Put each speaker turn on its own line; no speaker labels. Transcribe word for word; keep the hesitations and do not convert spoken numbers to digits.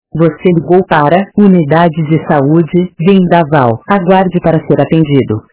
Você ligou para Unidade de Saúde Vendaval. Aguarde para ser atendido.